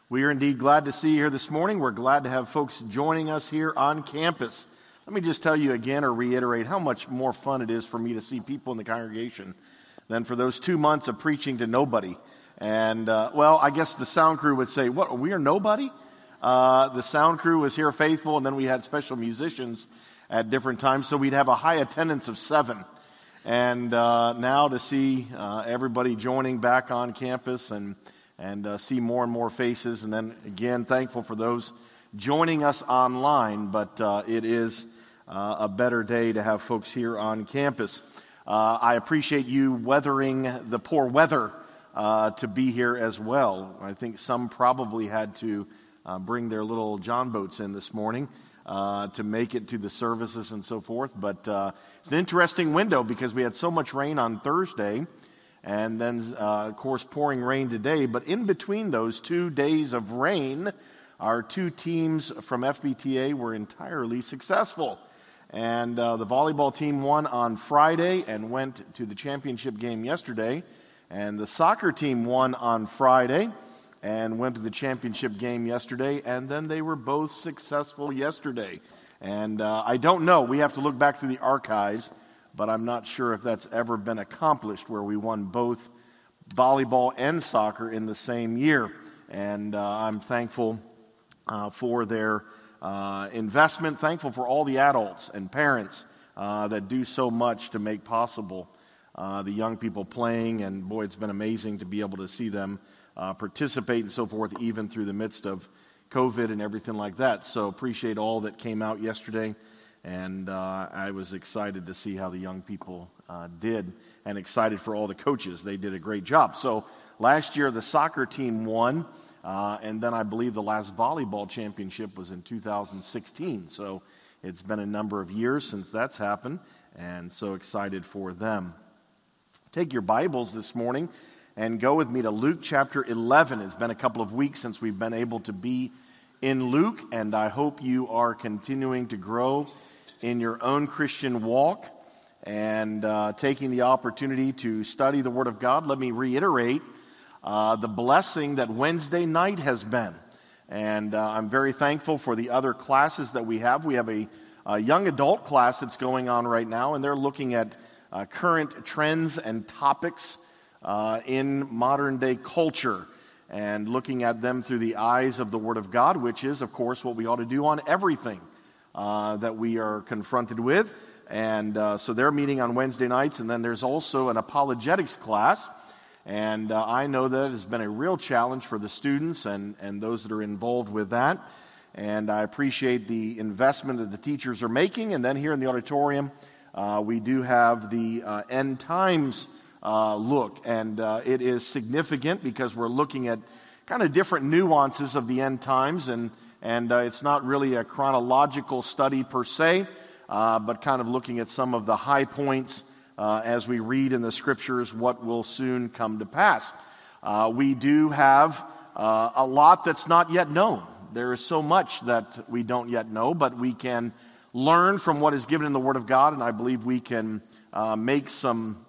We are indeed glad to see you here this morning. We're glad to have folks joining us here on campus. Let me just tell you again or reiterate how much more fun it is for me to see people in the congregation than for those 2 months of preaching to nobody. And, I guess the sound crew would say, what, we are nobody? The sound crew was here faithful, and then we had special musicians at different times, so we'd have a high attendance of 7. And now to see everybody joining back on campus and see more and more faces. And then again, thankful for those joining us online, but it is a better day to have folks here on campus. I appreciate you weathering the poor weather to be here as well. I think some probably had to bring their little John boats in this morning to make it to the services and so forth. But it's an interesting window because we had so much rain on Thursday, and then, of course, pouring rain today. But in between those 2 days of rain, our 2 teams from FBTA were entirely successful. And the volleyball team won on Friday and went to the championship game yesterday. And the soccer team won on Friday and went to the championship game yesterday. And then they were both successful yesterday. And I don't know. We have to look back through the archives, but I'm not sure if that's ever been accomplished where we won both volleyball and soccer in the same year. And I'm thankful for their investment, thankful for all the adults and parents that do so much to make possible the young people playing. And boy, it's been amazing to be able to see them participate and so forth, even through the midst of COVID and everything like that. So appreciate all that came out yesterday. And I was excited to see how the young people did, and excited for all the coaches. They did a great job. So last year the soccer team won, and then I believe the last volleyball championship was in 2016. So it's been a number of years since that's happened, and so excited for them. Take your Bibles this morning and go with me to Luke chapter 11. It's been a couple of weeks since we've been able to be in Luke, and I hope you are continuing to grow in your own Christian walk and taking the opportunity to study the Word of God. Let me reiterate the blessing that Wednesday night has been. And I'm very thankful for the other classes that we have. We have a young adult class that's going on right now, and they're looking at current trends and topics in modern-day culture and looking at them through the eyes of the Word of God, which is, of course, what we ought to do on everything that we are confronted with. And so they're meeting on Wednesday nights, and then there's also an apologetics class. And I know that it has been a real challenge for the students and those that are involved with that. And I appreciate the investment that the teachers are making. And then here in the auditorium, we do have the end times look. And it is significant because we're looking at kind of different nuances of the end times. And it's not really a chronological study per se, but kind of looking at some of the high points as we read in the Scriptures what will soon come to pass. We do have a lot that's not yet known. There is so much that we don't yet know, but we can learn from what is given in the Word of God, and I believe we can make some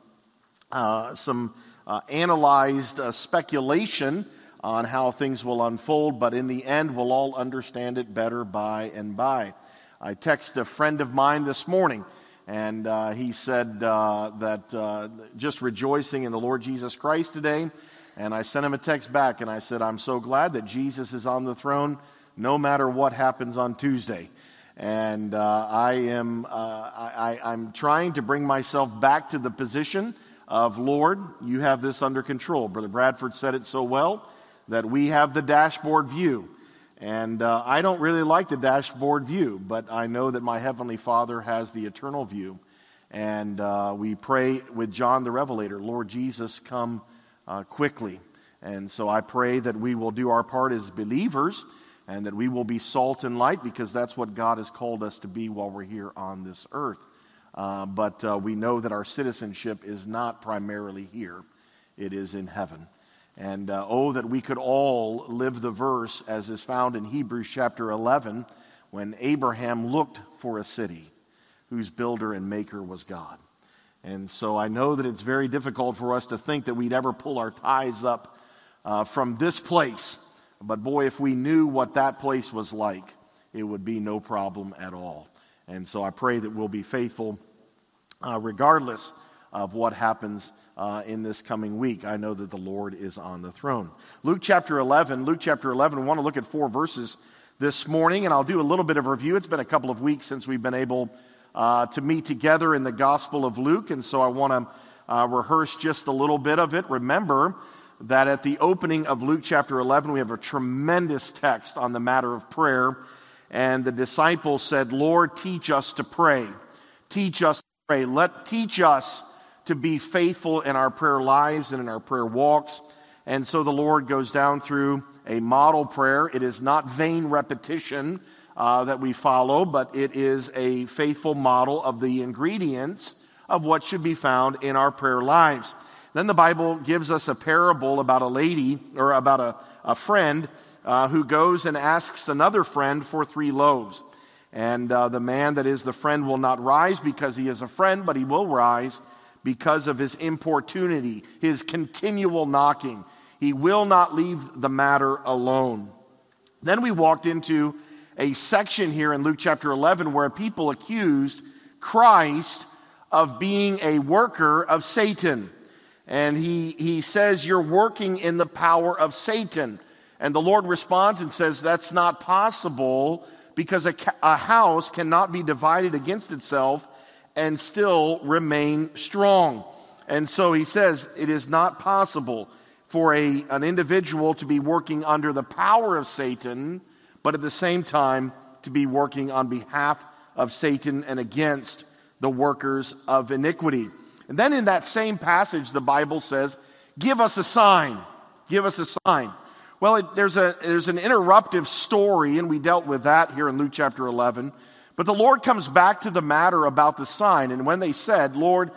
analyzed speculation on how things will unfold, but in the end, we'll all understand it better by and by. I texted a friend of mine this morning, and he said that just rejoicing in the Lord Jesus Christ today, and I sent him a text back, and I said, I'm so glad that Jesus is on the throne no matter what happens on Tuesday. And I'm trying to bring myself back to the position of, Lord, you have this under control. Brother Bradford said it so well, that we have the dashboard view. And I don't really like the dashboard view, but I know that my Heavenly Father has the eternal view. And we pray with John the Revelator, Lord Jesus, come quickly. And so I pray that we will do our part as believers and that we will be salt and light, because that's what God has called us to be while we're here on this earth. But we know that our citizenship is not primarily here. It is in heaven. And that we could all live the verse as is found in Hebrews chapter 11, when Abraham looked for a city whose builder and maker was God. And so I know that it's very difficult for us to think that we'd ever pull our ties up from this place But boy, if we knew what that place was like, it would be no problem at all. And so I pray that we'll be faithful regardless of what happens in this coming week. I know that the Lord is on the throne. Luke chapter 11, we want to look at 4 verses this morning, and I'll do a little bit of review. It's been a couple of weeks since we've been able to meet together in the Gospel of Luke, and so I want to rehearse just a little bit of it. Remember that at the opening of Luke chapter 11, we have a tremendous text on the matter of prayer, and the disciples said, Lord, teach us to pray. Teach us to pray. Teach us to be faithful in our prayer lives and in our prayer walks. And so the Lord goes down through a model prayer. It is not vain repetition that we follow, but it is a faithful model of the ingredients of what should be found in our prayer lives. Then the Bible gives us a parable about a lady, or about a friend who goes and asks another friend for 3 loaves. And the man that is the friend will not rise because he is a friend, but he will rise because of his importunity, his continual knocking. He will not leave the matter alone. Then we walked into a section here in Luke chapter 11 where people accused Christ of being a worker of Satan. And he says, you're working in the power of Satan. And the Lord responds and says, that's not possible, because a house cannot be divided against itself and still remain strong. And so he says, it is not possible for an individual to be working under the power of Satan, but at the same time to be working on behalf of Satan and against the workers of iniquity. And then in that same passage, the Bible says, give us a sign. Give us a sign. Well, there's an interruptive story, and we dealt with that here in Luke chapter 11. But the Lord comes back to the matter about the sign. And when they said,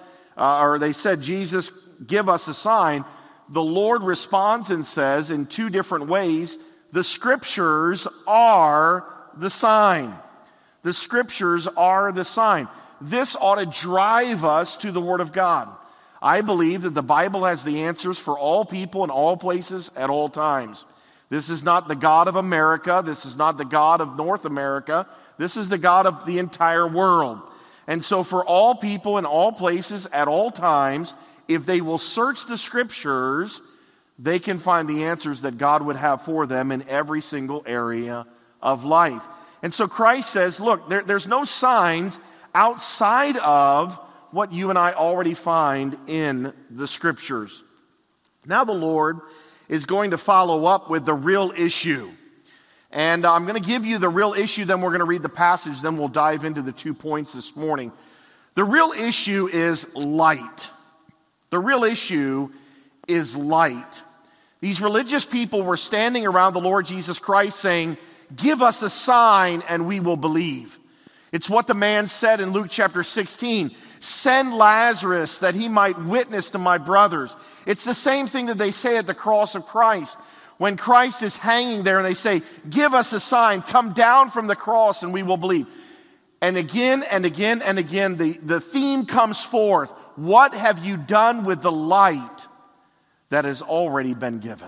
Jesus, give us a sign, the Lord responds and says in 2 different ways, the Scriptures are the sign. The Scriptures are the sign. This ought to drive us to the Word of God. I believe that the Bible has the answers for all people in all places at all times. This is not the God of America. This is not the God of North America. This is the God of the entire world. And so for all people in all places at all times, if they will search the Scriptures, they can find the answers that God would have for them in every single area of life. And so Christ says, look, there's no signs outside of what you and I already find in the Scriptures. Now the Lord is going to follow up with the real issue. And I'm going to give you the real issue, then we're going to read the passage, then we'll dive into the 2 points this morning. The real issue is light. The real issue is light. These religious people were standing around the Lord Jesus Christ saying, give us a sign and we will believe. It's what the man said in Luke chapter 16. Send Lazarus that he might witness to my brothers. It's the same thing that they say at the cross of Christ. When Christ is hanging there and they say, give us a sign, come down from the cross and we will believe. And again and again and again, the theme comes forth. What have you done with the light that has already been given?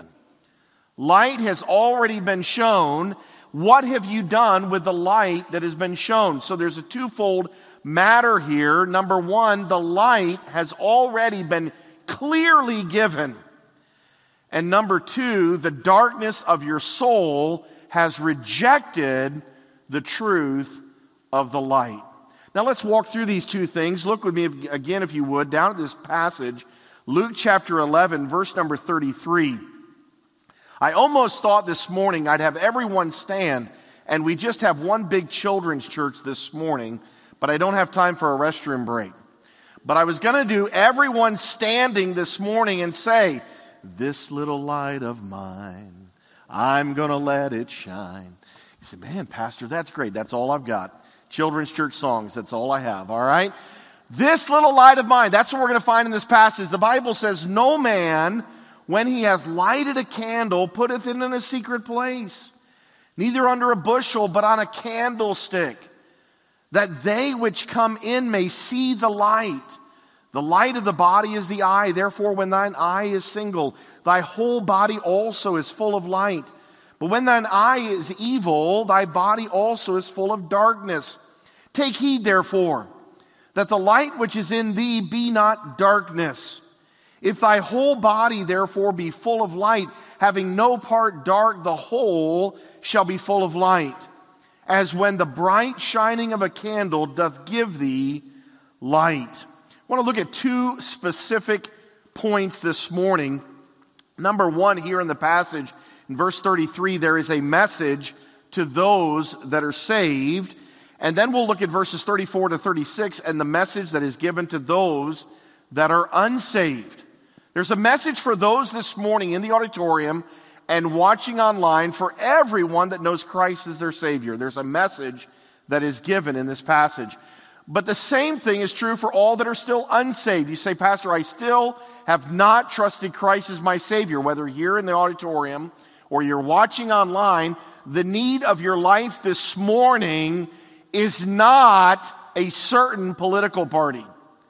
Light has already been shown. What have you done with the light that has been shown? So there's a twofold matter here. Number one, the light has already been clearly given. And number two, the darkness of your soul has rejected the truth of the light. Now let's walk through these 2 things. Look with me again, if you would, down at this passage, Luke chapter 11, verse number 33. I almost thought this morning I'd have everyone stand and we just have one big children's church this morning, but I don't have time for a restroom break. But I was going to do everyone standing this morning and say, this little light of mine, I'm going to let it shine. You say, man, Pastor, that's great. That's all I've got. Children's church songs, that's all I have, all right? This little light of mine, that's what we're going to find in this passage. The Bible says, no man, when he hath lighted a candle, putteth it in a secret place, neither under a bushel, but on a candlestick, that they which come in may see the light. The light of the body is the eye. Therefore, when thine eye is single, thy whole body also is full of light. But when thine eye is evil, thy body also is full of darkness. Take heed, therefore, that the light which is in thee be not darkness. If thy whole body therefore be full of light, having no part dark, the whole shall be full of light, as when the bright shining of a candle doth give thee light. I want to look at two specific points this morning. Number one, here in the passage, in verse 33, there is a message to those that are saved. And then we'll look at verses 34 to 36 and the message that is given to those that are unsaved. There's a message for those this morning in the auditorium and watching online, for everyone that knows Christ as their Savior. There's a message that is given in this passage. But the same thing is true for all that are still unsaved. You say, Pastor, I still have not trusted Christ as my Savior, whether here in the auditorium or you're watching online. The need of your life this morning is not a certain political party.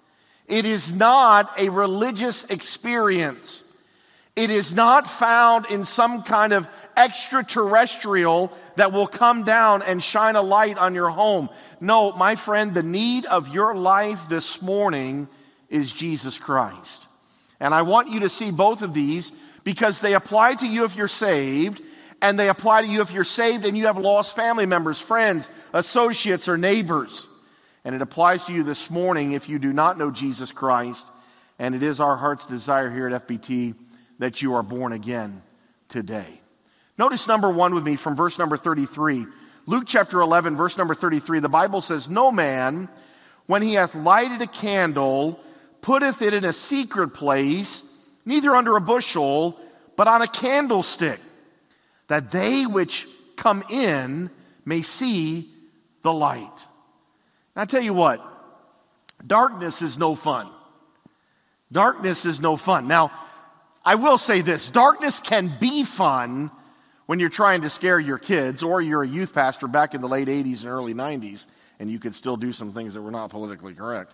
It is not a religious experience. It is not found in some kind of extraterrestrial that will come down and shine a light on your home. No, my friend, the need of your life this morning is Jesus Christ. And I want you to see both of these because they apply to you if you're saved, and they apply to you if you're saved and you have lost family members, friends, associates, or neighbors. And it applies to you this morning if you do not know Jesus Christ. And it is our heart's desire here at FBT that you are born again today. Notice number one with me from verse number 33. Luke chapter 11, verse number 33, the Bible says, No man, when he hath lighted a candle, putteth it in a secret place, neither under a bushel, but on a candlestick, that they which come in may see the light. I tell you what, darkness is no fun. Darkness is no fun. Now, I will say this, darkness can be fun when you're trying to scare your kids, or you're a youth pastor back in the late 80s and early 90s, and you could still do some things that were not politically correct.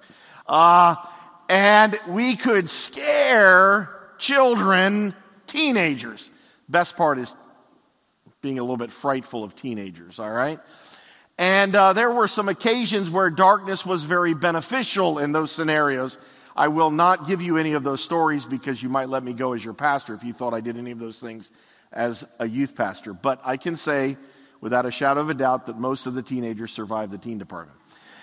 And we could scare children, teenagers. Best part is being a little bit frightful of teenagers, all right? And there were some occasions where darkness was very beneficial in those scenarios. I will not give you any of those stories because you might let me go as your pastor if you thought I did any of those things as a youth pastor. But I can say without a shadow of a doubt that most of the teenagers survived the teen department.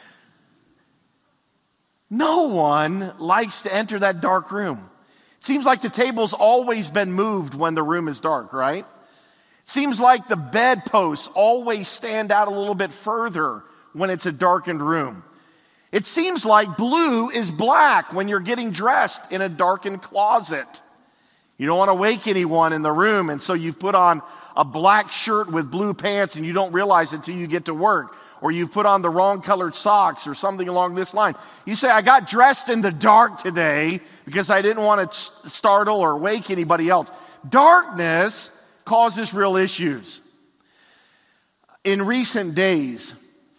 No one likes to enter that dark room. It seems like the table's always been moved when the room is dark, right? Seems like the bedposts always stand out a little bit further when it's a darkened room. It seems like blue is black when you're getting dressed in a darkened closet. You don't want to wake anyone in the room, and so you've put on a black shirt with blue pants and you don't realize it until you get to work. Or you've put on the wrong colored socks or something along this line. You say, I got dressed in the dark today because I didn't want to startle or wake anybody else. Darkness causes real issues. In recent days,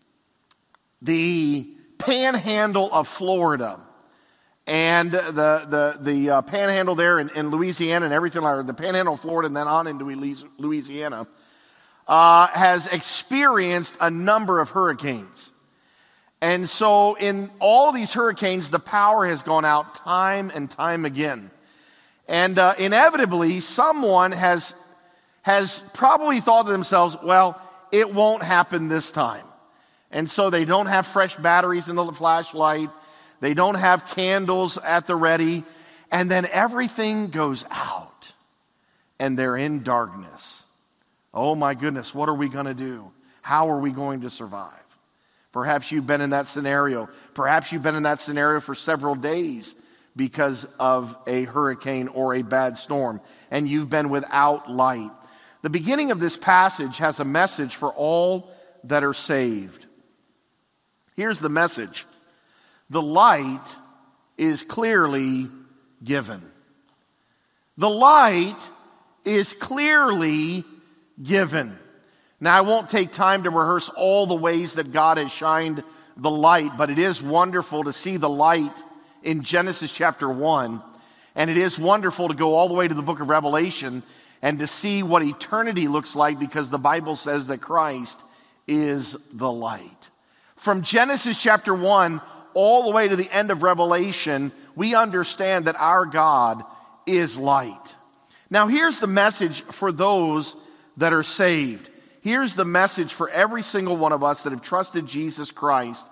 the panhandle of Florida and the panhandle there in Louisiana and everything like that, the panhandle of Florida and then on into Louisiana, has experienced a number of hurricanes. And so in all these hurricanes, the power has gone out time and time again. And inevitably, someone has probably thought to themselves, well, it won't happen this time. And so they don't have fresh batteries in the flashlight. They don't have candles at the ready. And then everything goes out. And they're in darkness. Oh my goodness, what are we going to do? How are we going to survive? Perhaps you've been in that scenario. Perhaps you've been in that scenario for several days because of a hurricane or a bad storm. And you've been without light. The beginning of this passage has a message for all that are saved. Here's the message. The light is clearly given. The light is clearly given. Now, I won't take time to rehearse all the ways that God has shined the light, but it is wonderful to see the light in Genesis chapter 1, and it is wonderful to go all the way to the book of Revelation and to see what eternity looks like, because the Bible says that Christ is the light. From Genesis chapter 1 all the way to the end of Revelation, we understand that our God is light. Now here's the message for those that are saved. Here's the message for every single one of us that have trusted Jesus Christ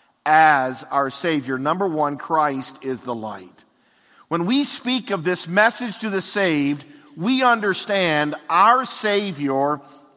as our Savior. Number one, Christ is the light. When we speak of this message to the saved, we understand our Savior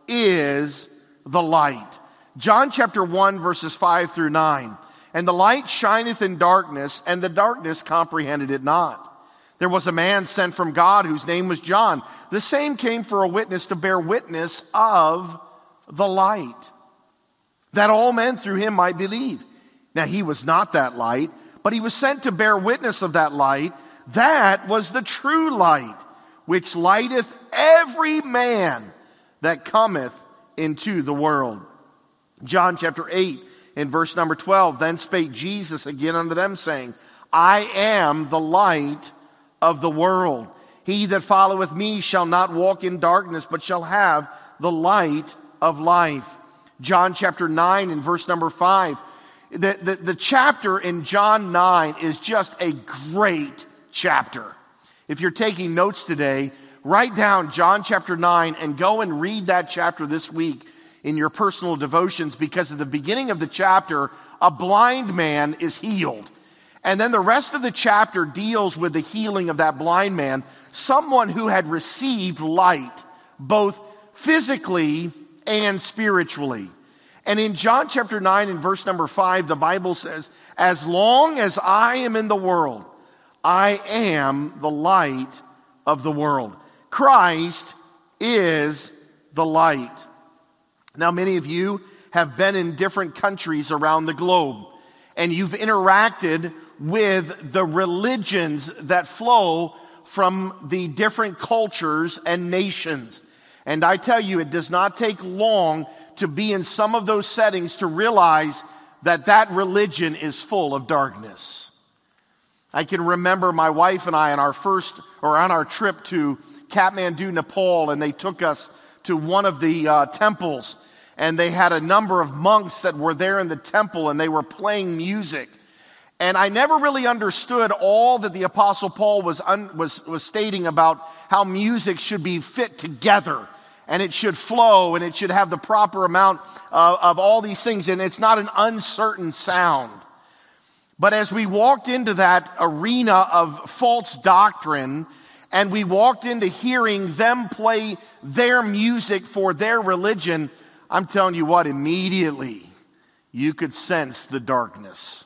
is the light. John chapter 1 verses 5 through 9. And the light shineth in darkness, and the darkness comprehended it not. There was a man sent from God whose name was John. The same came for a witness to bear witness of the light, that all men through him might believe. Now he was not that light, but he was sent to bear witness of that light. That was the true light, which lighteth every man that cometh into the world. John chapter 8 in verse number 12, then spake Jesus again unto them, saying, I am the light of the world. He that followeth me shall not walk in darkness, but shall have the light of life. John chapter 9 in verse number 5. The chapter in John 9 is just a great chapter. If you're taking notes today, write down John chapter 9 and go and read that chapter this week in your personal devotions, because at the beginning of the chapter, a blind man is healed. And then the rest of the chapter deals with the healing of that blind man, someone who had received light, both physically and spiritually. And in John chapter 9 and verse number 5, the Bible says, as long as I am in the world, I am the light of the world. Christ is the light. Now, many of you have been in different countries around the globe, and you've interacted with the religions that flow from the different cultures and nations. And I tell you, it does not take long to be in some of those settings to realize that that religion is full of darkness. I can remember my wife and I on our trip to Kathmandu, Nepal, and they took us to one of the temples, and they had a number of monks that were there in the temple, and they were playing music. And I never really understood all that the Apostle Paul was stating about how music should be fit together, and it should flow, and it should have the proper amount of all these things, and it's not an uncertain sound. But as we walked into that arena of false doctrine, and we walked into hearing them play their music for their religion, I'm telling you what, immediately you could sense the darkness.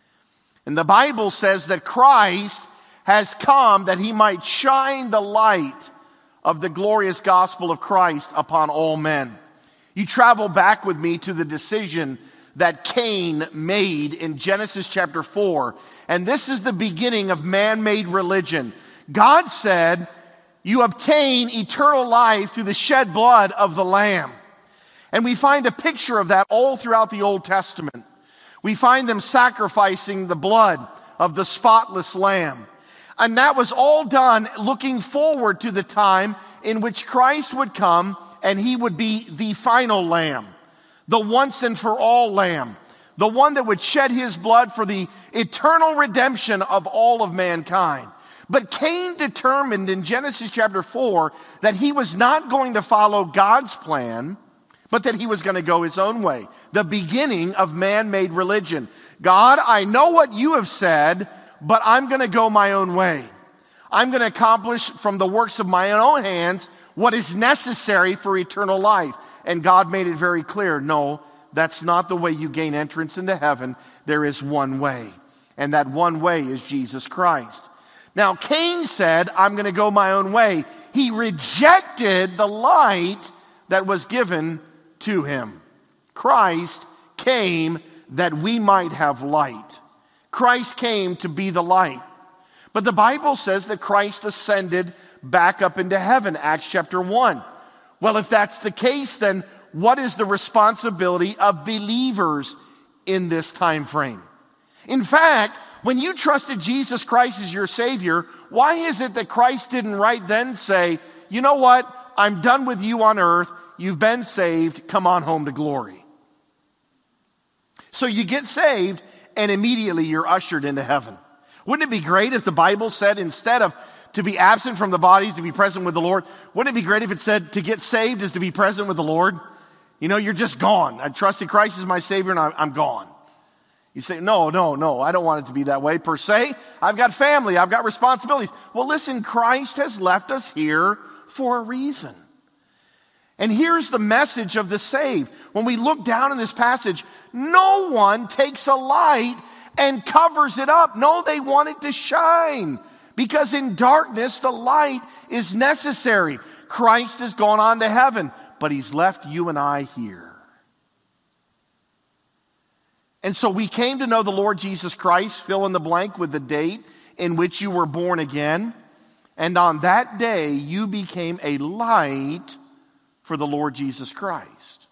And the Bible says that Christ has come that he might shine the light of the glorious gospel of Christ upon all men. You travel back with me to the decision that Cain made in Genesis chapter 4. And this is the beginning of man-made religion. God said, you obtain eternal life through the shed blood of the Lamb. And we find a picture of that all throughout the Old Testament. We find them sacrificing the blood of the spotless Lamb. And that was all done looking forward to the time in which Christ would come and he would be the final Lamb, the once and for all Lamb, the one that would shed his blood for the eternal redemption of all of mankind. But Cain determined in Genesis chapter 4 that he was not going to follow God's plan, but that he was going to go his own way. The beginning of man-made religion. God, I know what you have said, but I'm going to go my own way. I'm going to accomplish from the works of my own hands what is necessary for eternal life. And God made it very clear, no, that's not the way you gain entrance into heaven. There is one way. And that one way is Jesus Christ. Now, Cain said, I'm going to go my own way. He rejected the light that was given to him. Christ came that we might have light. Christ came to be the light. But the Bible says that Christ ascended back up into heaven, Acts chapter 1. Well, if that's the case, then what is the responsibility of believers in this time frame? In fact, when you trusted Jesus Christ as your Savior, why is it that Christ didn't right then say, you know what, I'm done with you on earth. You've been saved. Come on home to glory. So you get saved, and immediately you're ushered into heaven. Wouldn't it be great if the Bible said instead of to be absent from the bodies, to be present with the Lord? Wouldn't it be great if it said to get saved is to be present with the Lord? You know, you're just gone. I trusted Christ as my Savior, and I'm gone. You say, no, I don't want it to be that way per se. I've got family. I've got responsibilities. Well, listen, Christ has left us here for a reason. And here's the message of the saved. When we look down in this passage, no one takes a light and covers it up. No, they want it to shine. Because in darkness, the light is necessary. Christ has gone on to heaven, but he's left you and I here. And so we came to know the Lord Jesus Christ, fill in the blank with the date in which you were born again. And on that day, you became a light for the Lord Jesus Christ.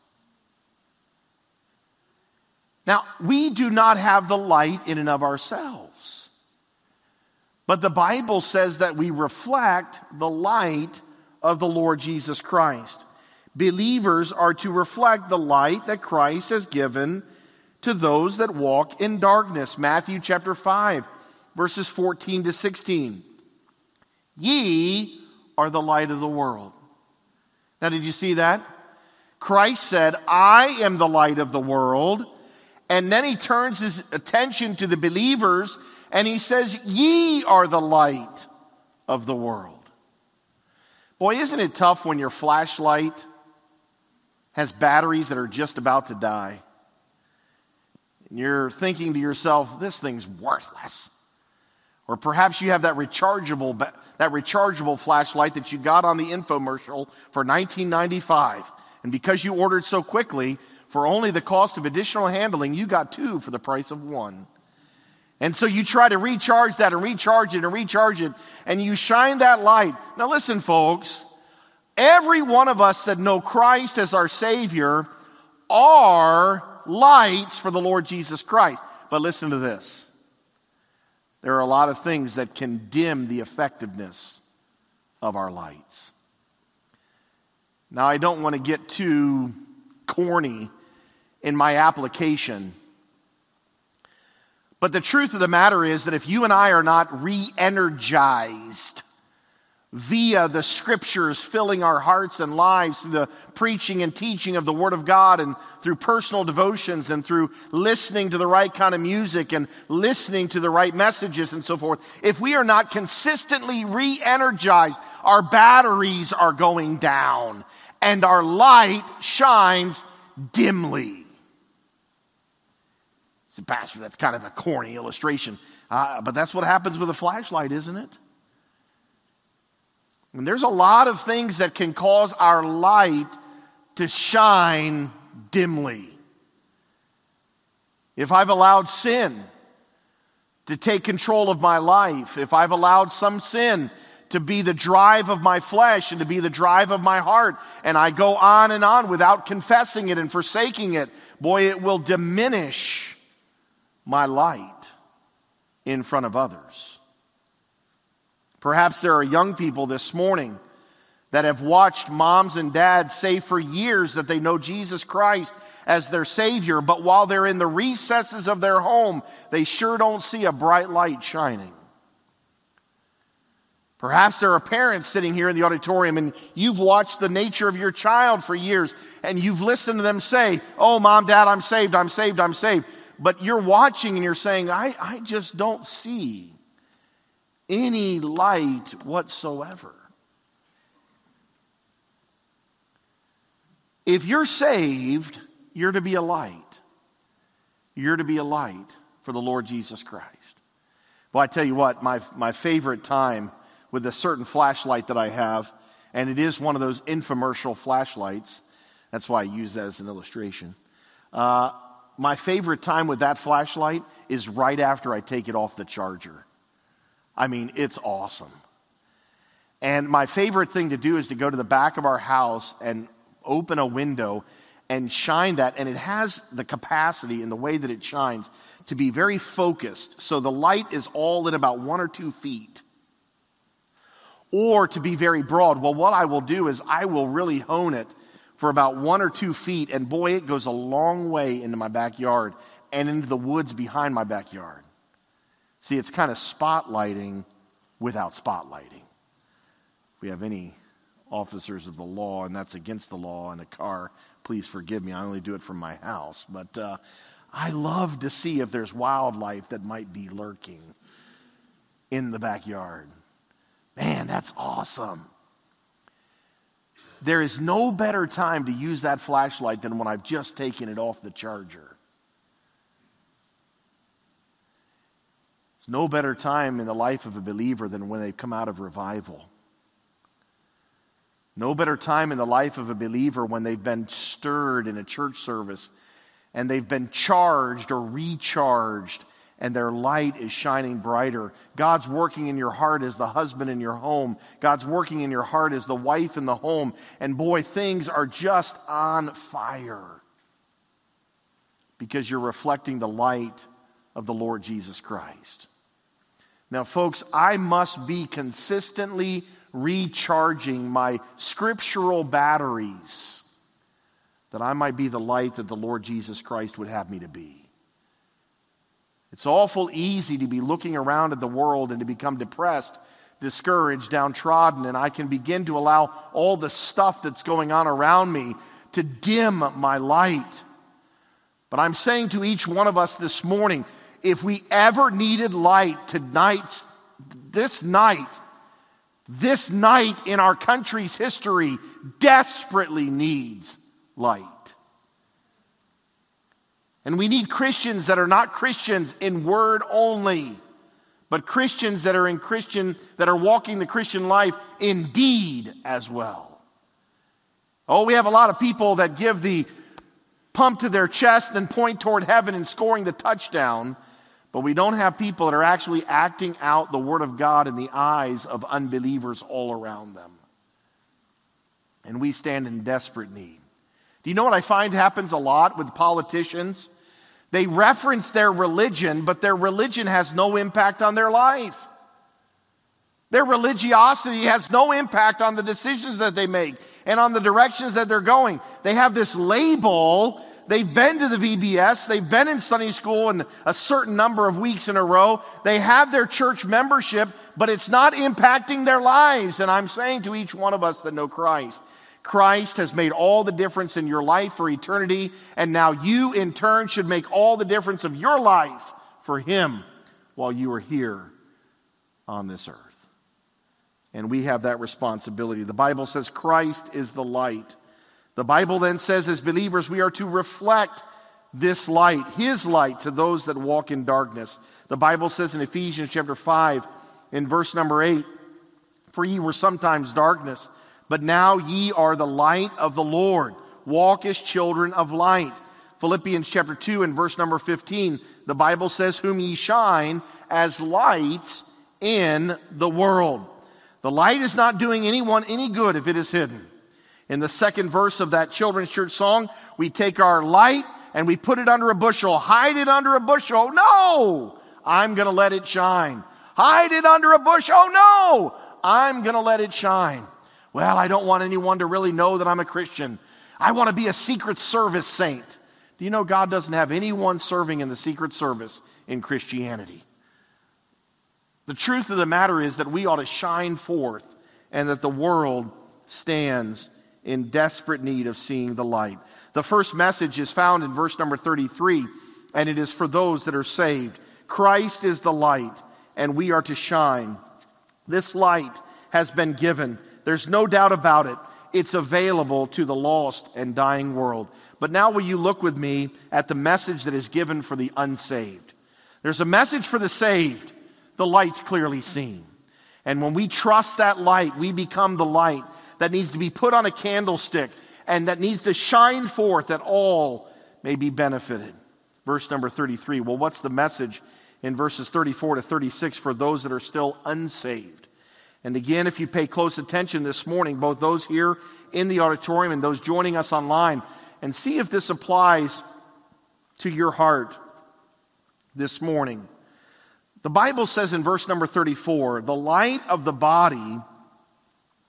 Now, we do not have the light in and of ourselves. But the Bible says that we reflect the light of the Lord Jesus Christ. Believers are to reflect the light that Christ has given to those that walk in darkness. Matthew chapter 5, verses 14 to 16. Ye are the light of the world. Now, did you see that? Christ said, I am the light of the world. And then he turns his attention to the believers and he says, ye are the light of the world. Boy, isn't it tough when your flashlight has batteries that are just about to die? And you're thinking to yourself, this thing's worthless. Or perhaps you have that rechargeable flashlight that you got on the infomercial for $19.95. And because you ordered so quickly, for only the cost of additional handling, you got two for the price of one. And so you try to recharge that and recharge it and recharge it, and you shine that light. Now listen, folks, every one of us that know Christ as our Savior are lights for the Lord Jesus Christ. But listen to this. There are a lot of things that can dim the effectiveness of our lights. Now, I don't want to get too corny in my application, but the truth of the matter is that if you and I are not re-energized via the scriptures filling our hearts and lives through the preaching and teaching of the Word of God and through personal devotions and through listening to the right kind of music and listening to the right messages and so forth, if we are not consistently re-energized, our batteries are going down and our light shines dimly. So, Pastor, that's kind of a corny illustration, but that's what happens with a flashlight, isn't it? And there's a lot of things that can cause our light to shine dimly. If I've allowed sin to take control of my life, if I've allowed some sin to be the drive of my flesh and to be the drive of my heart, and I go on and on without confessing it and forsaking it, boy, it will diminish my light in front of others. Perhaps there are young people this morning that have watched moms and dads say for years that they know Jesus Christ as their Savior, but while they're in the recesses of their home, they sure don't see a bright light shining. Perhaps there are parents sitting here in the auditorium and you've watched the nature of your child for years and you've listened to them say, oh, Mom, Dad, I'm saved, I'm saved, I'm saved. But you're watching and you're saying, I just don't see any light whatsoever. If you're saved, you're to be a light. You're to be a light for the Lord Jesus Christ. Well, I tell you what, my favorite time with a certain flashlight that I have, and it is one of those infomercial flashlights. That's why I use that as an illustration. My favorite time with that flashlight is right after I take it off the charger. I mean, it's awesome. And my favorite thing to do is to go to the back of our house and open a window and shine that. And it has the capacity in the way that it shines to be very focused. So the light is all in about 1 or 2 feet. or to be very broad. Well, what I will do is I will really hone it for about 1 or 2 feet, and boy, it goes a long way into my backyard and into the woods behind my backyard. See, it's kind of spotlighting without spotlighting. If we have any officers of the law, and that's against the law in a car, please forgive me. I only do it from my house. But I love to see if there's wildlife that might be lurking in the backyard. Man, that's awesome. There is no better time to use that flashlight than when I've just taken it off the charger. There's no better time in the life of a believer than when they've come out of revival. No better time in the life of a believer when they've been stirred in a church service and they've been charged or recharged and their light is shining brighter. God's working in your heart as the husband in your home. God's working in your heart as the wife in the home. And boy, things are just on fire because you're reflecting the light of the Lord Jesus Christ. Now, folks, I must be consistently recharging my scriptural batteries that I might be the light that the Lord Jesus Christ would have me to be. It's awful easy to be looking around at the world and to become depressed, discouraged, downtrodden, and I can begin to allow all the stuff that's going on around me to dim my light. But I'm saying to each one of us this morning, if we ever needed light tonight, this night in our country's history desperately needs light. And we need Christians that are not Christians in word only, but Christians that are walking the Christian life in deed as well. Oh, we have a lot of people that give the pump to their chest and point toward heaven and scoring the touchdown, but we don't have people that are actually acting out the Word of God in the eyes of unbelievers all around them. And we stand in desperate need. Do you know what I find happens a lot with politicians? They reference their religion, but their religion has no impact on their life. Their religiosity has no impact on the decisions that they make and on the directions that they're going. They have this label. They've been to the VBS. They've been in Sunday school in a certain number of weeks in a row. They have their church membership, but it's not impacting their lives. And I'm saying to each one of us that know Christ, Christ has made all the difference in your life for eternity, and now you in turn should make all the difference of your life for Him while you are here on this earth. And we have that responsibility. The Bible says Christ is the light. The Bible then says as believers we are to reflect this light, His light, to those that walk in darkness. The Bible says in Ephesians chapter 5 in verse number 8, "For ye were sometimes darkness, but now ye are the light of the Lord. Walk as children of light." Philippians chapter 2 and verse number 15, the Bible says, "Whom ye shine as lights in the world." The light is not doing anyone any good if it is hidden. In the second verse of that children's church song, we take our light and we put it under a bushel. Hide it under a bushel. No, I'm going to let it shine. Hide it under a bushel. No, I'm going to let it shine. Well, I don't want anyone to really know that I'm a Christian. I want to be a Secret Service saint. Do you know God doesn't have anyone serving in the Secret Service in Christianity? The truth of the matter is that we ought to shine forth and that the world stands in desperate need of seeing the light. The first message is found in verse number 33, and it is for those that are saved. Christ is the light, and we are to shine. This light has been given. There's no doubt about it. It's available to the lost and dying world. But now will you look with me at the message that is given for the unsaved? There's a message for the saved. The light's clearly seen. And when we trust that light, we become the light that needs to be put on a candlestick and that needs to shine forth that all may be benefited. Verse number 33. Well, what's the message in verses 34 to 36 for those that are still unsaved? And again, if you pay close attention this morning, both those here in the auditorium and those joining us online, and see if this applies to your heart this morning. The Bible says in verse number 34, the light of the body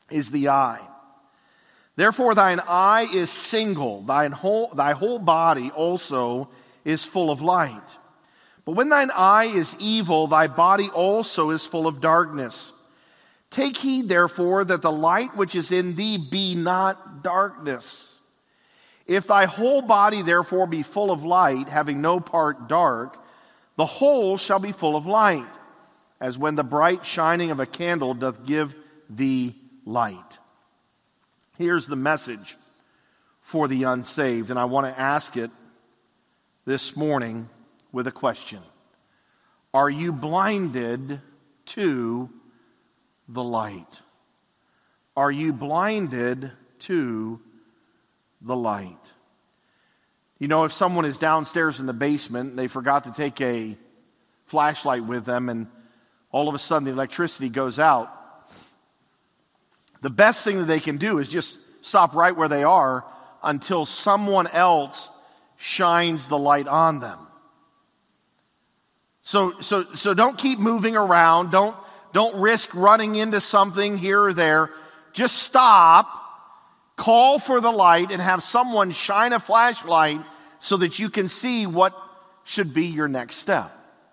is the eye. Therefore thine eye is single, thy whole body also is full of light. But when thine eye is evil, thy body also is full of darkness. Take heed, therefore, that the light which is in thee be not darkness. If thy whole body therefore be full of light, having no part dark, the whole shall be full of light, as when the bright shining of a candle doth give thee light. Here's the message for the unsaved, and I want to ask it this morning with a question. Are you blinded to the light? Are you blinded to the light? You know, if someone is downstairs in the basement and they forgot to take a flashlight with them and all of a sudden the electricity goes out, the best thing that they can do is just stop right where they are until someone else shines the light on them. So don't keep moving around. Don't risk running into something here or there. Just stop, call for the light, and have someone shine a flashlight so that you can see what should be your next step.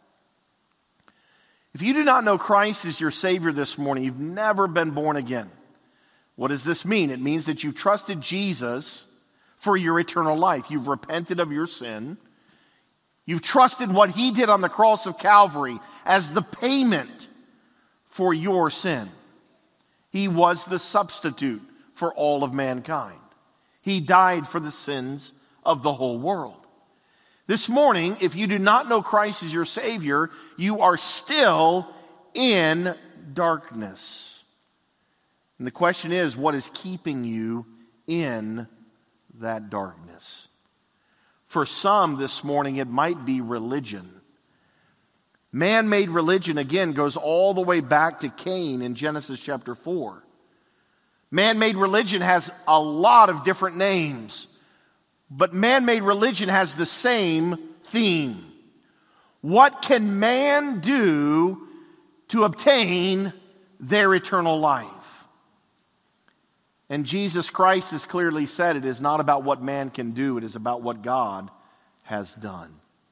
If you do not know Christ as your Savior this morning, you've never been born again. What does this mean? It means that you've trusted Jesus for your eternal life. You've repented of your sin. You've trusted what He did on the cross of Calvary as the payment for your sin. He was the substitute for all of mankind. He died for the sins of the whole world. This morning, if you do not know Christ as your Savior, you are still in darkness. And the question is, what is keeping you in that darkness? For some this morning, it might be religion. Man-made religion, again, goes all the way back to Cain in Genesis chapter 4. Man-made religion has a lot of different names, but man-made religion has the same theme. What can man do to obtain their eternal life? And Jesus Christ has clearly said it is not about what man can do, it is about what God has done.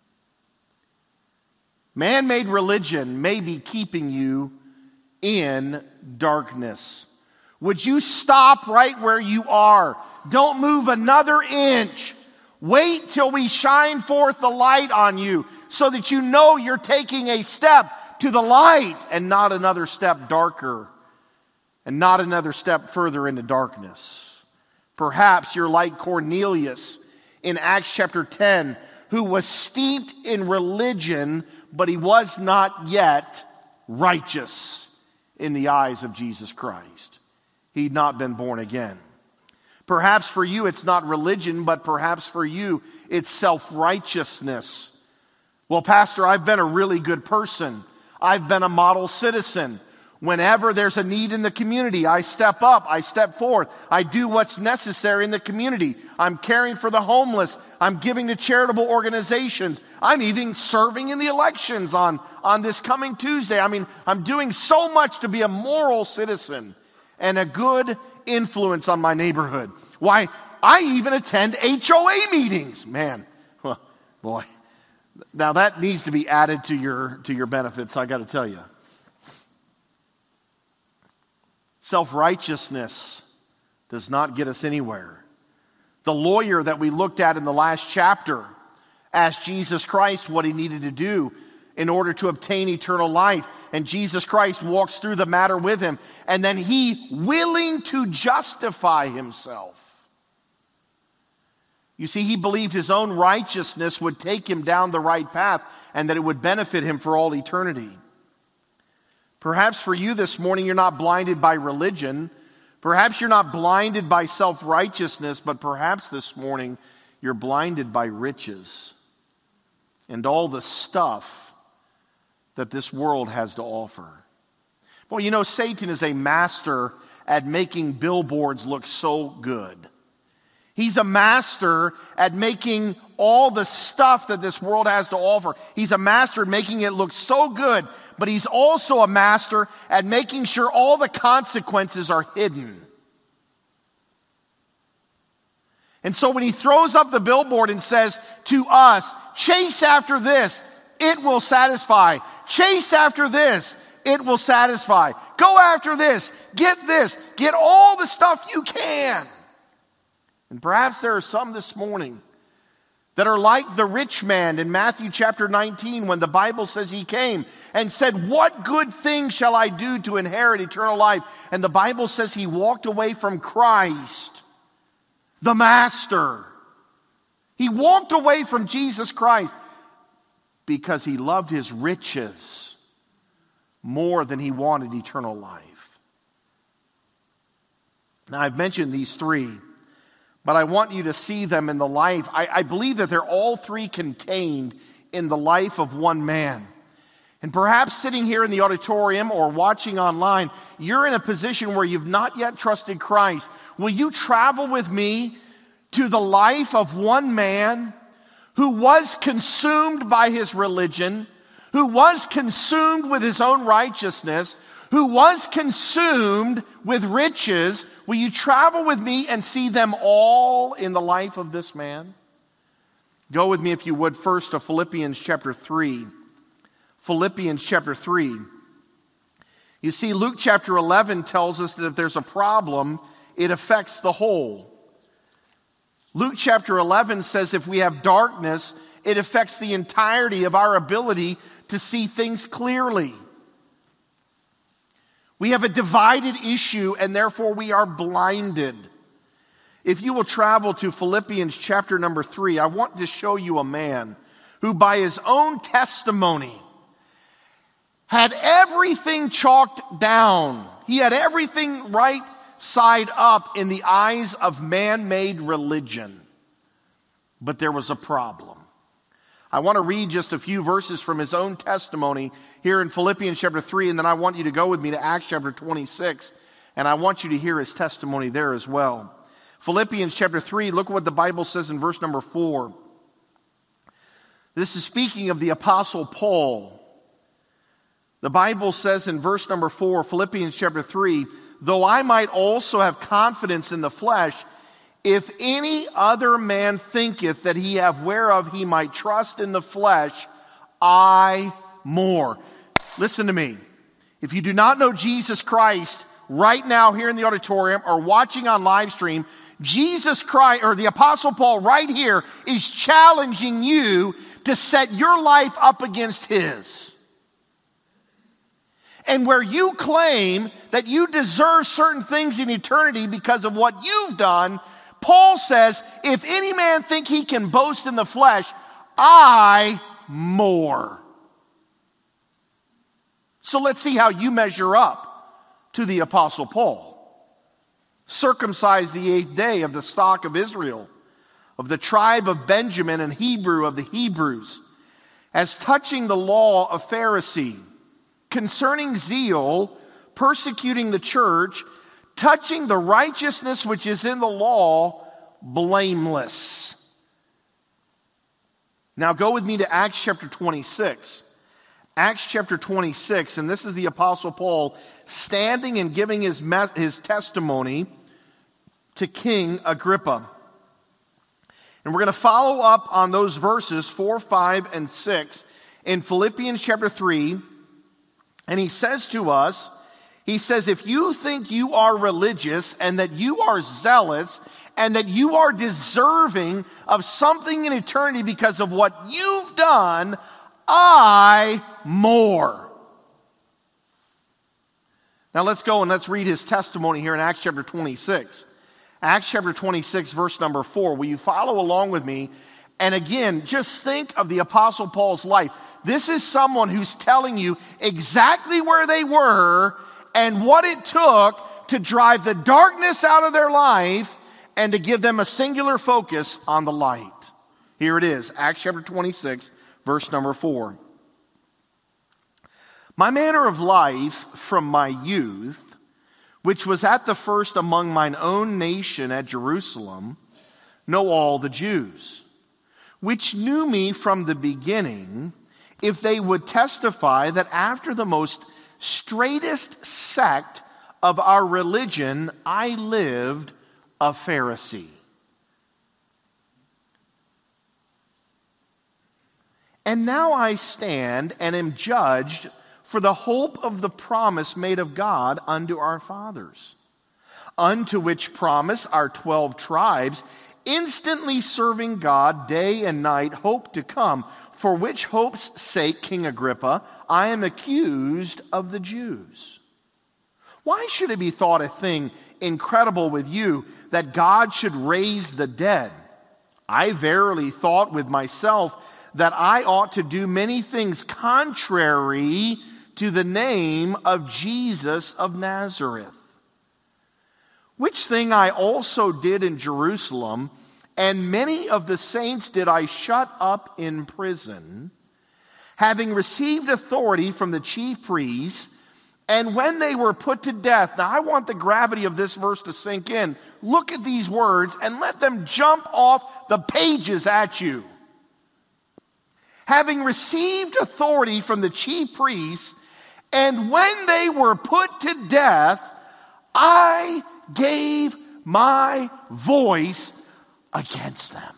Man-made religion may be keeping you in darkness. Would you stop right where you are? Don't move another inch. Wait till we shine forth the light on you so that you know you're taking a step to the light and not another step darker and not another step further into darkness. Perhaps you're like Cornelius in Acts chapter 10, who was steeped in religion, but he was not yet righteous in the eyes of Jesus Christ. He'd not been born again. Perhaps for you it's not religion, but perhaps for you it's self-righteousness. Well, Pastor, I've been a really good person. I've been a model citizen. Whenever there's a need in the community, I step up, I step forth, I do what's necessary in the community. I'm caring for the homeless, I'm giving to charitable organizations, I'm even serving in the elections on this coming Tuesday. I mean, I'm doing so much to be a moral citizen and a good influence on my neighborhood. Why, I even attend HOA meetings. Man, boy, now that needs to be added to your benefits, I got to tell you. Self-righteousness does not get us anywhere. The lawyer that we looked at in the last chapter asked Jesus Christ what he needed to do in order to obtain eternal life. And Jesus Christ walks through the matter with him. And then he, willing to justify himself. You see, he believed his own righteousness would take him down the right path and that it would benefit him for all eternity. Perhaps for you this morning, you're not blinded by religion. Perhaps you're not blinded by self-righteousness, but perhaps this morning you're blinded by riches and all the stuff that this world has to offer. Well, you know, Satan is a master at making billboards look so good. He's a master at making all the stuff that this world has to offer. He's a master at making it look so good, but he's also a master at making sure all the consequences are hidden. And so when he throws up the billboard and says to us, chase after this, it will satisfy. Chase after this, it will satisfy. Go after this, get all the stuff you can. And perhaps there are some this morning that are like the rich man in Matthew chapter 19 when the Bible says he came and said, what good thing shall I do to inherit eternal life? And the Bible says he walked away from Christ, the master. He walked away from Jesus Christ because he loved his riches more than he wanted eternal life. Now, I've mentioned these three, but I want you to see them in the life. I believe that they're all three contained in the life of one man. And perhaps sitting here in the auditorium or watching online, you're in a position where you've not yet trusted Christ. Will you travel with me to the life of one man who was consumed by his religion, who was consumed with his own righteousness, who was consumed with riches? Will you travel with me and see them all in the life of this man? Go with me, if you would, first to Philippians chapter 3. Philippians chapter 3. You see, Luke chapter 11 tells us that if there's a problem, it affects the whole. Luke chapter 11 says if we have darkness, it affects the entirety of our ability to see things clearly. We have a divided issue, and therefore we are blinded. If you will travel to Philippians chapter number 3, I want to show you a man who by his own testimony had everything chalked down. He had everything right side up in the eyes of man-made religion. But there was a problem. I want to read just a few verses from his own testimony here in Philippians chapter 3, and then I want you to go with me to Acts chapter 26, and I want you to hear his testimony there as well. Philippians chapter 3, look what the Bible says in verse number 4. This is speaking of the Apostle Paul. The Bible says in verse number 4, Philippians chapter 3, though I might also have confidence in the flesh, if any other man thinketh that he have whereof he might trust in the flesh, I more. Listen to me. If you do not know Jesus Christ right now here in the auditorium or watching on live stream, Jesus Christ, or the Apostle Paul right here, is challenging you to set your life up against his. And where you claim that you deserve certain things in eternity because of what you've done, Paul says, if any man think he can boast in the flesh, I more. So let's see how you measure up to the Apostle Paul. Circumcised the 8th day, of the stock of Israel, of the tribe of Benjamin, and Hebrew of the Hebrews, as touching the law, a Pharisee, concerning zeal, persecuting the church, touching the righteousness which is in the law, blameless. Now go with me to Acts chapter 26. Acts chapter 26, and this is the Apostle Paul standing and giving his testimony to King Agrippa. And we're going to follow up on those verses 4, 5, and 6 in Philippians chapter 3. And he says to us, he says, if you think you are religious and that you are zealous and that you are deserving of something in eternity because of what you've done, I more. Now let's go and let's read his testimony here in Acts chapter 26. Acts chapter 26, verse number 4. Will you follow along with me? And again, just think of the Apostle Paul's life. This is someone who's telling you exactly where they were and what it took to drive the darkness out of their life and to give them a singular focus on the light. Here it is, Acts chapter 26, verse number 4. My manner of life from my youth, which was at the first among mine own nation at Jerusalem, know all the Jews, which knew me from the beginning, if they would testify that after the most straightest sect of our religion, I lived a Pharisee. And now I stand and am judged for the hope of the promise made of God unto our fathers, unto which promise our 12 tribes, instantly serving God day and night, hope to come, for which hope's sake, King Agrippa, I am accused of the Jews. Why should it be thought a thing incredible with you that God should raise the dead? I verily thought with myself that I ought to do many things contrary to the name of Jesus of Nazareth. Which thing I also did in Jerusalem, and many of the saints did I shut up in prison, having received authority from the chief priests, and when they were put to death. Now I want the gravity of this verse to sink in. Look at these words and let them jump off the pages at you. Having received authority from the chief priests, and when they were put to death, I gave my voice against them.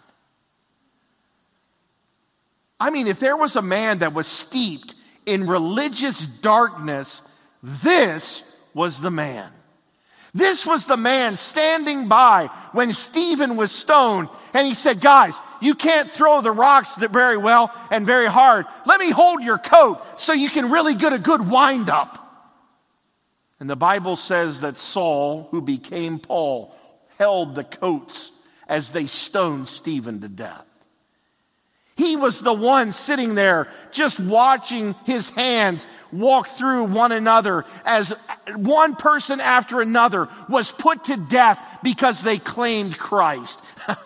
I mean, if there was a man that was steeped in religious darkness, this was the man. This was the man standing by when Stephen was stoned, and he said, guys, you can't throw the rocks very well and very hard. Let me hold your coat so you can really get a good wind up. And the Bible says that Saul, who became Paul, held the coats as they stoned Stephen to death. He was the one sitting there just watching his hands walk through one another as one person after another was put to death because they claimed Christ.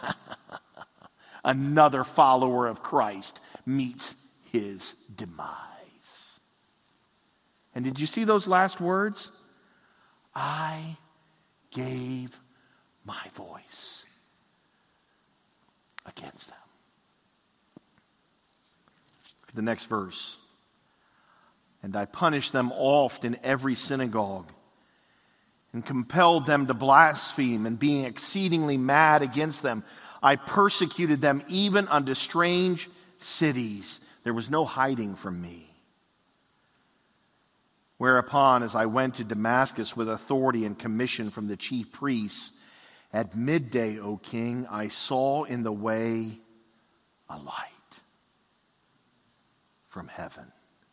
Another follower of Christ meets his demise. And did you see those last words? I gave my voice against them. The next verse. And I punished them oft in every synagogue, and compelled them to blaspheme, and being exceedingly mad against them, I persecuted them even unto strange cities. There was no hiding from me. Whereupon, as I went to Damascus with authority and commission from the chief priests, at midday, O king, I saw in the way a light from heaven,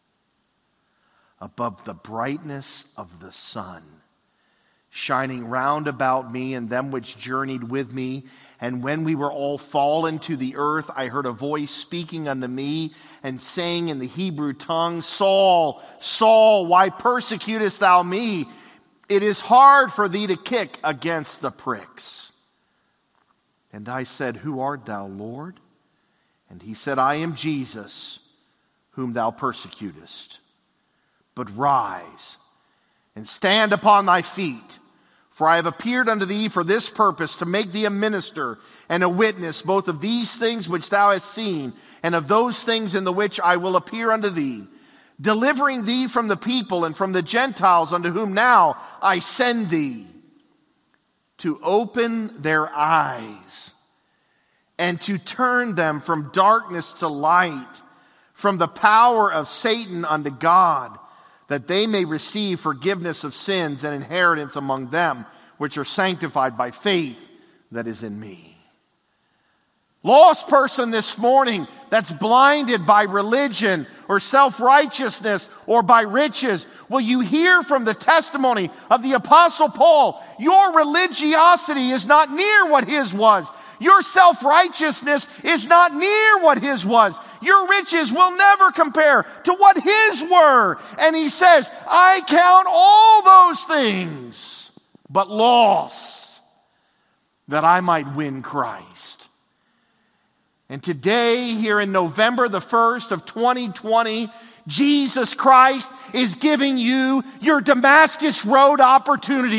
above the brightness of the sun, shining round about me and them which journeyed with me. And when we were all fallen to the earth, I heard a voice speaking unto me and saying in the Hebrew tongue, Saul, Saul, why persecutest thou me? It is hard for thee to kick against the pricks. And I said, Who art thou, Lord? And he said, I am Jesus, whom thou persecutest. But rise and stand upon thy feet, for I have appeared unto thee for this purpose, to make thee a minister and a witness both of these things which thou hast seen, and of those things in the which I will appear unto thee, delivering thee from the people and from the Gentiles unto whom now I send thee, to open their eyes and to turn them from darkness to light, from the power of Satan unto God, that they may receive forgiveness of sins and inheritance among them which are sanctified by faith that is in me. Lost person this morning that's blinded by religion or self-righteousness or by riches, will you hear from the testimony of the Apostle Paul? Your religiosity is not near what his was. Your self-righteousness is not near what his was. Your riches will never compare to what his were. And he says, I count all those things but loss, that I might win Christ. And today, here in November the 1st of 2020, Jesus Christ is giving you your Damascus Road opportunity.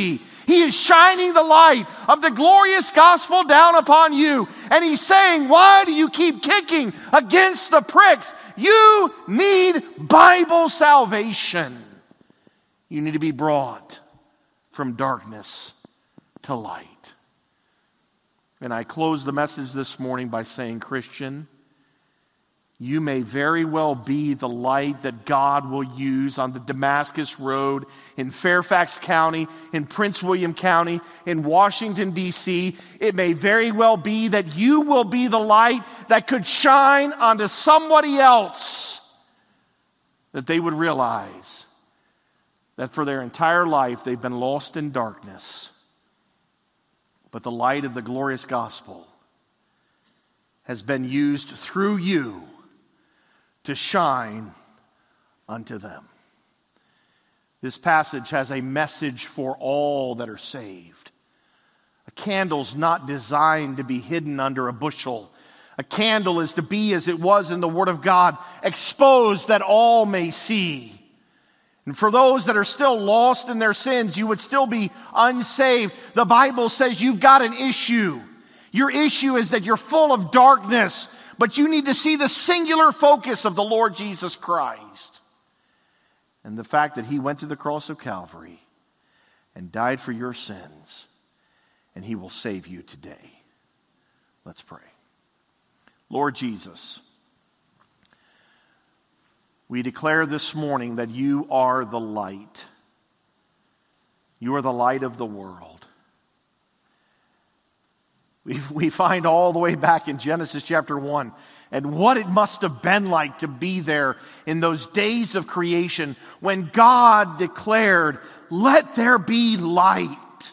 He is shining the light of the glorious gospel down upon you. And he's saying, why do you keep kicking against the pricks? You need Bible salvation. You need to be brought from darkness to light. And I close the message this morning by saying, Christian, you may very well be the light that God will use on the Damascus Road in Fairfax County, in Prince William County, in Washington, D.C. It may very well be that you will be the light that could shine onto somebody else, that they would realize that for their entire life they've been lost in darkness. But the light of the glorious gospel has been used through you to shine unto them. This passage has a message for all that are saved. A candle's not designed to be hidden under a bushel. A candle is to be, as it was in the Word of God, exposed that all may see. And for those that are still lost in their sins, you would still be unsaved. The Bible says you've got an issue. Your issue is that you're full of darkness, but you need to see the singular focus of the Lord Jesus Christ. And the fact that He went to the cross of Calvary and died for your sins, and He will save you today. Let's pray. Lord Jesus, we declare this morning that you are the light. You are the light of the world. We find all the way back in Genesis chapter 1 and what it must have been like to be there in those days of creation when God declared, "Let there be light."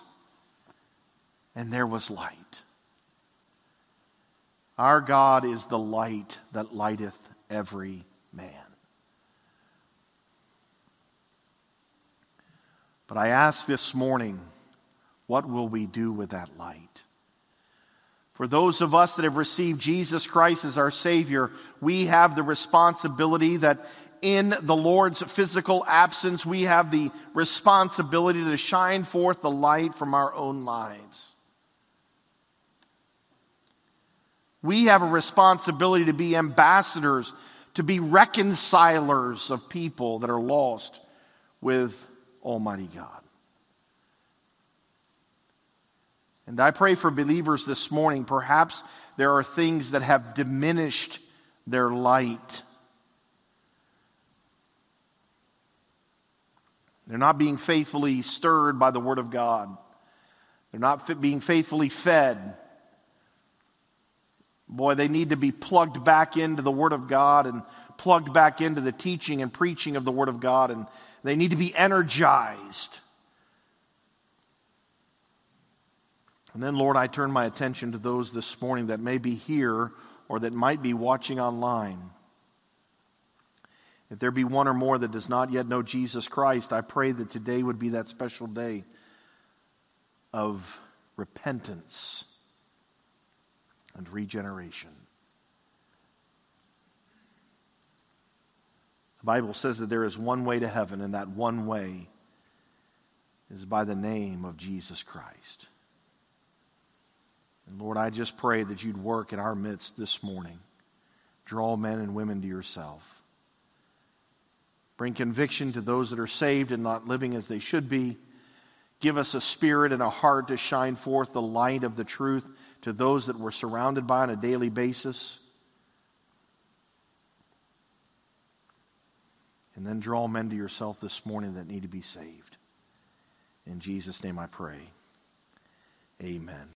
And there was light. Our God is the light that lighteth every man. But I ask this morning, what will we do with that light? For those of us that have received Jesus Christ as our Savior, we have the responsibility that in the Lord's physical absence, we have the responsibility to shine forth the light from our own lives. We have a responsibility to be ambassadors, to be reconcilers of people that are lost with Almighty God. And I pray for believers this morning, perhaps there are things that have diminished their light. They're not being faithfully stirred by the Word of God. They're not being faithfully fed. Boy, they need to be plugged back into the Word of God and plugged back into the teaching and preaching of the Word of God, and they need to be energized. And then, Lord, I turn my attention to those this morning that may be here or that might be watching online. If there be one or more that does not yet know Jesus Christ, I pray that today would be that special day of repentance and regeneration. The Bible says that there is one way to heaven, and that one way is by the name of Jesus Christ. And Lord, I just pray that you'd work in our midst this morning. Draw men and women to yourself. Bring conviction to those that are saved and not living as they should be. Give us a spirit and a heart to shine forth the light of the truth to those that we're surrounded by on a daily basis. And then draw men to yourself this morning that need to be saved. In Jesus' name I pray. Amen.